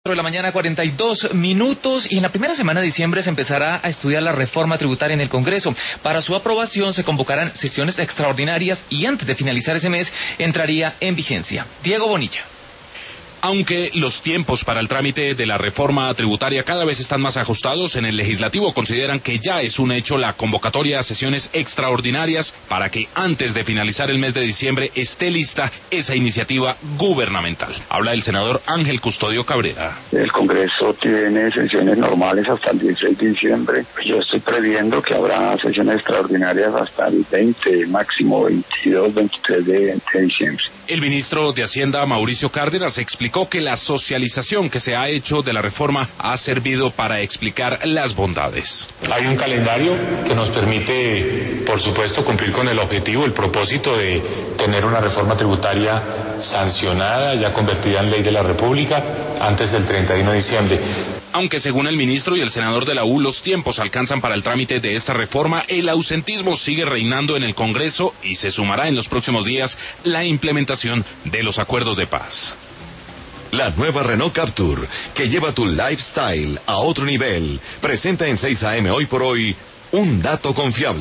De la mañana, 42 minutos, y en la primera semana de diciembre se empezará a estudiar la reforma tributaria en el Congreso. Para su aprobación se convocarán sesiones extraordinarias y antes de finalizar ese mes entraría en vigencia. Diego Bonilla. Aunque los tiempos para el trámite de la reforma tributaria cada vez están más ajustados, en el Legislativo consideran que ya es un hecho la convocatoria a sesiones extraordinarias para que antes de finalizar el mes de diciembre esté lista esa iniciativa gubernamental. Habla el senador Ángel Custodio Cabrera. El Congreso tiene sesiones normales hasta el 16 de diciembre. Yo estoy previendo que habrá sesiones extraordinarias hasta el 20, máximo 22, 23 de diciembre. El ministro de Hacienda, Mauricio Cárdenas, explicó que la socialización que se ha hecho de la reforma ha servido para explicar las bondades. Hay un calendario que nos permite, por supuesto, cumplir con el objetivo, el propósito de tener una reforma tributaria sancionada, ya convertida en ley de la República, antes del 31 de diciembre. Aunque según el ministro y el senador de la U, los tiempos alcanzan para el trámite de esta reforma, el ausentismo sigue reinando en el Congreso y se sumará en los próximos días la implementación de los acuerdos de paz. La nueva Renault Captur, que lleva tu lifestyle a otro nivel, presenta en 6 AM hoy por hoy un dato confiable.